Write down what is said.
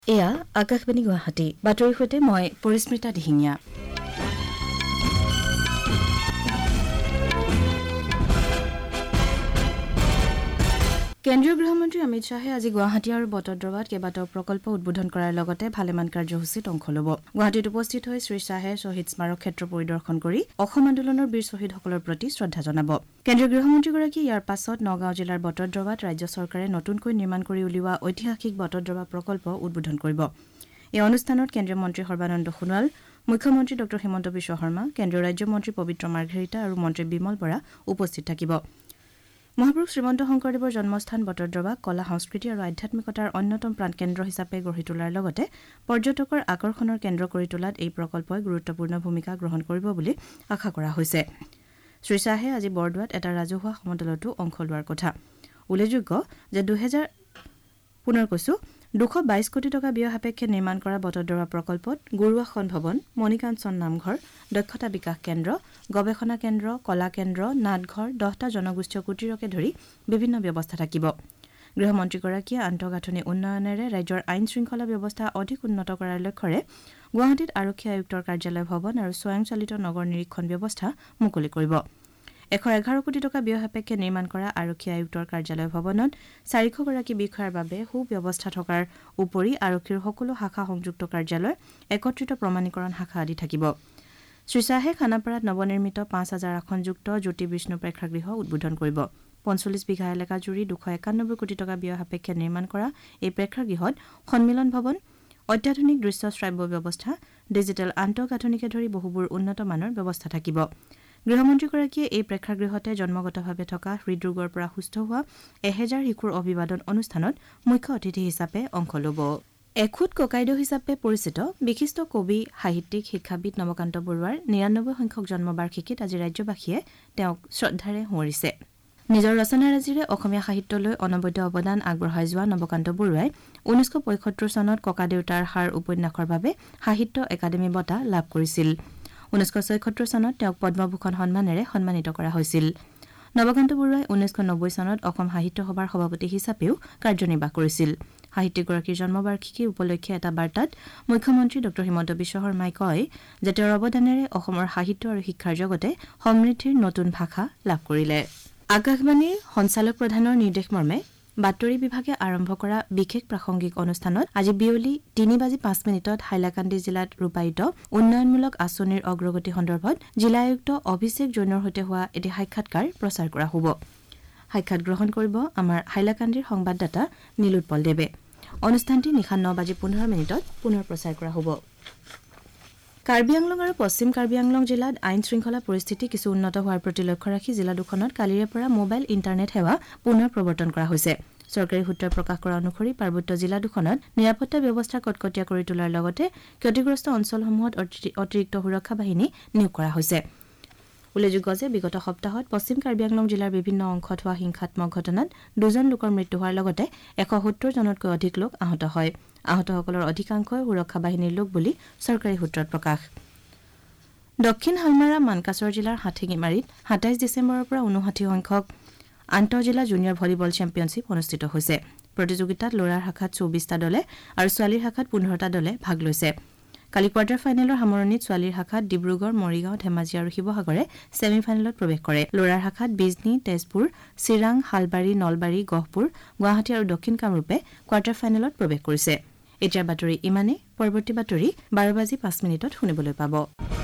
এয়া আকাশবাণী গুৱাহাটী বাতৰিৰ সৈতে মই পৰিস্মিতা দিহিঙীয়া। কেন্দ্ৰীয় গৃহমন্ত্ৰী অমিত শ্বাহে আজি গুৱাহাটী আৰু বটদ্ৰৱাত কেইবাটাও প্ৰকল্প উদ্বোধন কৰাৰ লগতে ভালেমান কাৰ্যসূচীত অংশ ল'ব। গুৱাহাটীত উপস্থিত হৈ শ্ৰীশ্বাহে শ্বহীদ স্মাৰক ক্ষেত্ৰ পৰিদৰ্শন কৰি অসম আন্দোলনৰ বীৰ শ্বহীদসকলৰ প্ৰতি শ্ৰদ্ধা জনাব। কেন্দ্ৰীয় গৃহমন্ত্ৰীগৰাকীয়ে ইয়াৰ পাছত নগাঁও জিলাৰ বটদ্ৰৱাত ৰাজ্য চৰকাৰে নতুনকৈ নিৰ্মাণ কৰি উলিওৱা ঐতিহাসিক বটদ্ৰৱা প্ৰকল্প উদ্বোধন কৰিব। এই অনুষ্ঠানত কেন্দ্ৰীয় মন্ত্ৰী সৰ্বানন্দ সোণোৱাল, মুখ্যমন্ত্ৰী ড হিমন্ত বিশ্ব শৰ্মা, কেন্দ্ৰীয় ৰাজ্যমন্ত্ৰী পবিত্ৰ মাৰ্ঘেৰিটা আৰু মন্ত্ৰী বিমল বৰা উপস্থিত থাকিব। মহাপুৰুষ শ্ৰীমন্ত শংকৰদেৱৰ জন্মস্থান বটদ্ৰৱাক কলা সংস্কৃতি আৰু আধ্যাত্মিকতাৰ অন্যতম প্ৰাণকেন্দ্ৰ হিচাপে গঢ়ি তোলাৰ লগতে পৰ্যটকৰ আকৰ্ষণৰ কেন্দ্ৰ কৰি তোলাত এই প্ৰকল্পই গুৰুত্বপূৰ্ণ ভূমিকা গ্ৰহণ কৰিব বুলি আশা কৰা হৈছে। শ্ৰীশ্বাহে আজি বৰদোৱাত এটা ৰাজহুৱা সমদলতো অংশ লোৱাৰ কথা। উল্লেখযোগ্য যে 222 কোটি টকা ব্যয় সাপেক্ষে নিৰ্মাণ কৰা বটদ্ৰৱা প্ৰকল্পত গুৰুৱাসন ভৱন, মণিকাঞ্চন নামঘৰ, দক্ষতা বিকাশ কেন্দ্ৰ, গৱেষণা কেন্দ্ৰ, কলা কেন্দ্ৰ, নাটঘৰ, 10টা জনগোষ্ঠীয় কুটীৰকে ধৰি বিভিন্ন ব্যৱস্থা থাকিব। গৃহমন্ত্ৰীগৰাকীয়ে আন্তঃগাঁথনি উন্নয়নেৰে ৰাজ্যৰ আইন শৃংখলা ব্যৱস্থা অধিক উন্নত কৰাৰ লক্ষ্যৰে গুৱাহাটীত আৰক্ষী আয়ুক্তৰ কাৰ্যালয় ভৱন আৰু স্বয়ংচালিত নগৰ নিৰীক্ষণ ব্যৱস্থা মুকলি কৰিব। 111 কোটি টকা ব্যয় সাপেক্ষে নিৰ্মাণ কৰা আৰক্ষী আয়ুক্তৰ কাৰ্যালয় ভৱনত 400 গৰাকী বিষয়াৰ বাবে সুব্যৱস্থা থকাৰ উপৰি আৰক্ষীৰ সকলো শাখা সংযুক্ত কাৰ্যালয়, একত্ৰিত প্ৰমাণীকৰণ শাখা আদি থাকিব। শ্ৰীশ্বাহে খানাপাৰাত নৱনিৰ্মিত 5000 আসনযুক্ত জ্যোতি বিষ্ণু প্ৰেক্ষাগৃহ উদ্বোধন কৰিব। 45 বিঘা এলেকা জুৰি 291 কোটি টকা ব্যয় সাপেক্ষে নিৰ্মাণ কৰা এই প্ৰেক্ষাগৃহত সন্মিলন ভৱন, অত্যাধুনিক দৃশ্য শ্ৰাব্য ব্যৱস্থা, ডিজিটেল আন্তঃগাঁথনিকে ধৰি বহুবোৰ উন্নত মানৰ ব্যৱস্থা থাকিব। গৃহমন্ত্ৰীগৰাকীয়ে এই প্ৰেক্ষাগৃহতে জন্মগতভাৱে থকা হৃদৰোগৰ পৰা সুস্থ হোৱা 1000 শিশুৰ অভিবাদন অনুষ্ঠানত মুখ্য অতিথি হিচাপে অংশ ল'ব। এখুত ককাইদেউ হিচাপে পৰিচিত বিশিষ্ট কবি, সাহিত্যিক, শিক্ষাবিদ নৱকান্ত বৰুৱাৰ 99 সংখ্যক জন্মবাৰ্ষিকীত আজি ৰাজ্যবাসীয়ে তেওঁক শ্ৰদ্ধাৰে সোঁৱৰিছে। নিজৰ ৰচনাৰাজিৰে অসমীয়া সাহিত্যলৈ অনবদ্য অৱদান আগবঢ়াই যোৱা নৱকান্ত বৰুৱাই 1975 চনত ককাদেউতাৰ সাৰ উপন্যাসৰ বাবে সাহিত্য একাডেমী বঁটা লাভ কৰিছিল। 1976 চনত তেওঁক পদ্মভূষণ সন্মানেৰে সন্মানিত কৰা হৈছিল। নৱকান্ত বৰুৱাই 1990 চনত অসম সাহিত্য সভাৰ সভাপতি হিচাপেও কাৰ্যনিৰ্বাহ কৰিছিল। সাহিত্যিকগৰাকীৰ জন্মবাৰ্ষিকী উপলক্ষে এটা বাৰ্তাত মুখ্যমন্ত্ৰী ড হিমন্ত বিশ্ব শৰ্মাই কয় যে তেওঁৰ অৱদানেৰে অসমৰ সাহিত্য আৰু শিক্ষাৰ জগতে সমৃদ্ধিৰ নতুন ভাষা লাভ কৰিলে। আকাশবাণীৰ সঞ্চালক প্ৰধানৰ নিৰ্দেশমৰ্মে বাতৰি বিভাগে আৰম্ভ কৰা বিশেষ প্ৰাসংগিক অনুষ্ঠানত আজি বিয়লি 3:05 হাইলাকান্দি জিলাত ৰূপায়িত উন্নয়নমূলক আঁচনিৰ অগ্ৰগতি সন্দৰ্ভত জিলা আয়ুক্ত অভিষেক জৈনৰ সৈতে হোৱা এটি সাক্ষাৎকাৰ প্ৰচাৰ কৰা হ'ব। সাক্ষাৎ গ্ৰহণ কৰিব আমাৰ হাইলাকান্দিৰ সংবাদদাতা নীলোৎপল দেৱে। অনুষ্ঠানটি নিশা 9:15 পুনৰ প্ৰচাৰ কৰা হ'ব। কাৰ্বি আংলং আৰু পশ্চিম কাৰ্বি আংলং জিলাত আইন শৃংখলা পৰিস্থিতি কিছু উন্নত হোৱাৰ প্ৰতি লক্ষ্য ৰাখি জিলা দুখনত কালিৰে পৰা মোবাইল ইণ্টাৰনেট সেৱা পুনৰ প্ৰৱৰ্তন কৰা হৈছে। চৰকাৰী সূত্ৰই প্ৰকাশ কৰা অনুসৰি পাৰ্বত্য জিলা দুখনত নিৰাপত্তা ব্যৱস্থা কটকটীয়া কৰি তোলাৰ লগতে ক্ষতিগ্ৰস্ত অঞ্চলসমূহত অতিৰিক্ত সুৰক্ষা বাহিনী নিয়োগ কৰা হৈছে। উল্লেখযোগ্য যে বিগত সপ্তাহত পশ্চিম কাৰ্বি আংলং জিলাৰ বিভিন্ন অংশত হোৱা হিংসাত্মক ঘটনাত 2জন লোকৰ মৃত্যু হোৱাৰ লগতে 170 জনতকৈ অধিক লোক আহত হয়। আহতসকলৰ অধিকাংশই সুৰক্ষা বাহিনীৰ লোক বুলি চৰকাৰী সূত্ৰত প্ৰকাশ। দক্ষিণ হালমাৰা মানকাছৰ জিলাৰ হাথিঙিমাৰীত 27 ডিচেম্বৰৰ পৰা 59 সংখ্যক আন্তঃজিলা জুনিয়ৰ ভলীবল চেম্পিয়নশ্বিপ অনুষ্ঠিত হৈছে। প্ৰতিযোগিতাত ল'ৰাৰ শাখাত 24টা দলে আৰু ছোৱালীৰ শাখাত 15টা দলে ভাগ লৈছে। কালি কোৱাৰ্টাৰ ফাইনেলৰ সামৰণিত ছোৱালীৰ শাখাত ডিব্ৰুগড়, মৰিগাঁও, ধেমাজি আৰু শিৱসাগৰে ছেমি ফাইনেলত প্ৰৱেশ কৰে। ল'ৰাৰ শাখাত বিজনী, তেজপুৰ, চিৰাং, শালবাৰী, নলবাৰী, গহপুৰ, গুৱাহাটী আৰু দক্ষিণ কামৰূপে কোৱাৰ্টাৰ ফাইনেলত প্ৰৱেশ কৰিছে। এতিয়াৰ বাতৰি ইমানেই। পৰৱৰ্তী বাতৰি 12:05 শুনিবলৈ পাব।